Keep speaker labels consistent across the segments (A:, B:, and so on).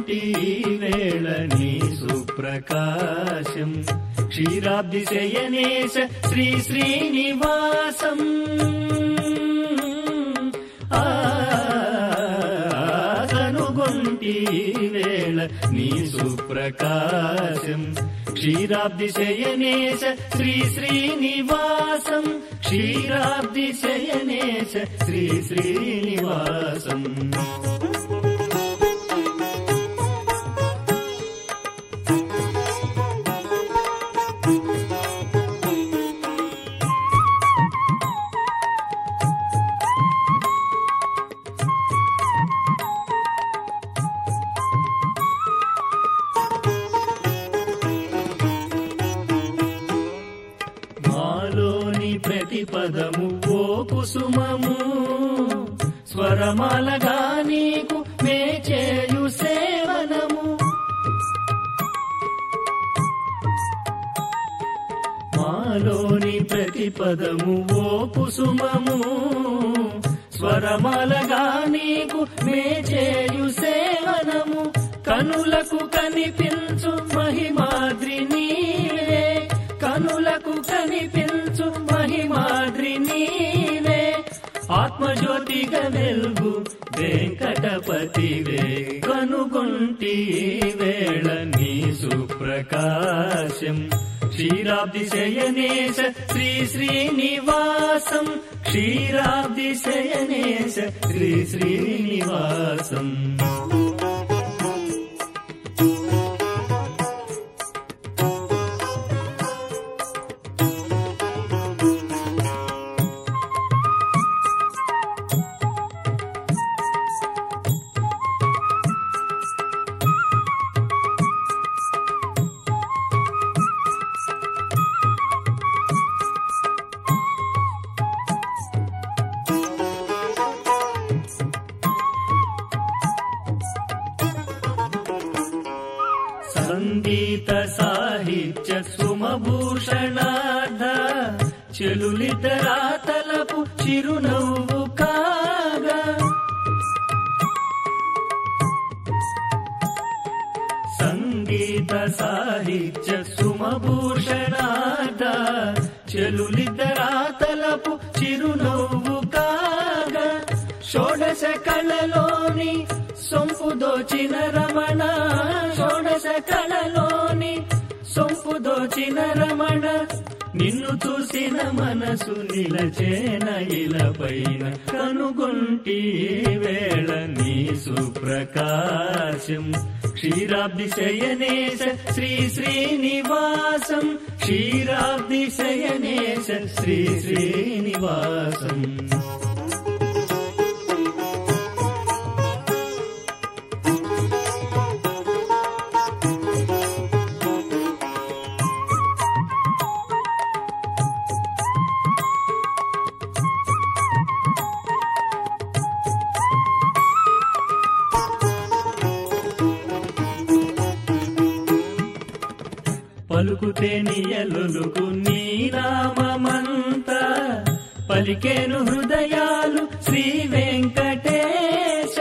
A: కనుగొంటి వేళ నీ సుప్రకాశం క్షీరాబ్ది శయనేశ శ్రీ శ్రీనివాసం కనుగొంటి వేళ నీ సుప్రకాశం క్షీరాబ్ది శయనేశ శ్రీ శ్రీనివాసం క్షీరాబ్ది శయనేశ శ్రీ శ్రీనివాసం మాలోని ప్రతి పదము ఓ కుసుమము స్వరమాలగా నీకు మేచేయు సేవనము మాలోని ప్రతి పదము ఓ కుసుమము స్వరమాలగా నీకు మేచేయు సేవనము కనులకు కనిపించు మహిమాద్రి నీవే కనులకు కనిపించు మహిమాద్రి నీవే ఆత్మజ్యోతిగా వెలుగు వెంకటపతివే కనుగొంటి వేళ నీ సుప్రకాశం క్షీరాబ్ది శయనేశ శ్రీ శ్రీనివాసం క్షీరాబ్ది శయనేశ శ్రీ శ్రీనివాసం సంగీత సాహిత్య సుమభూషణార్థ చెలులితరాతలపు చిరునవ్వు కాగా సంగీత సాహిత్య సుమభూషణార్థ చెలులితరాతలపు చిరునవ్వు కాగా షోడశ కళలోని సొంపు దోచిన రమణ షోడశ కళలోని సొంపు దోచిన రమణ నిన్ను చూసిన మనసు నిలచేన ఇలపైన కనుగొంటి వేళ నీ సుప్రకాశం క్షీరాబ్ది శయనేశ శ్రీ శ్రీనివాసం క్షీరాబ్ది శయనేశ శ్రీ శ్రీనివాసం పలుకుతే నియలుకు నీ నామమంత పలికేను హృదయాలు శ్రీ వెంకటేశ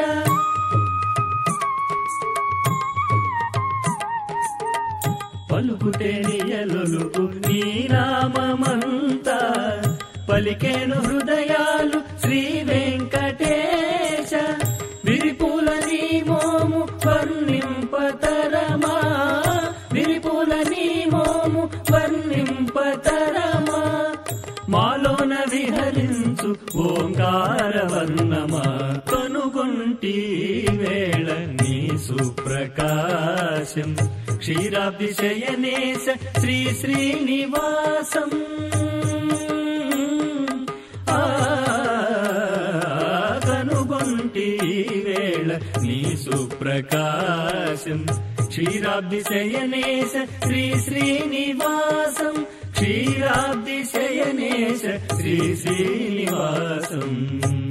A: పలుకుతే నియలుకు నీ నామమంత పలికేను హృదయాలు శ్రీ వెంకటేశ విరిపుల నీ మోము వర్ణింపతరమా విరిపుల నీ మోము వర్ణింపతరమా మాలోన విహరించు ఓంకారవర్ణమా కనుగొంటి వేళ నీ సుప్రకాశం క్షీరాబ్ది శయనేశ శ్రీ శ్రీనివాసం కనుగొంటి వేళ నీ సుప్రకాశం క్షీరాబ్ది శయనేశ శ్రీ శ్రీనివాసం క్షీరాబ్ది శయనేశ శ్రీ శ్రీనివాసం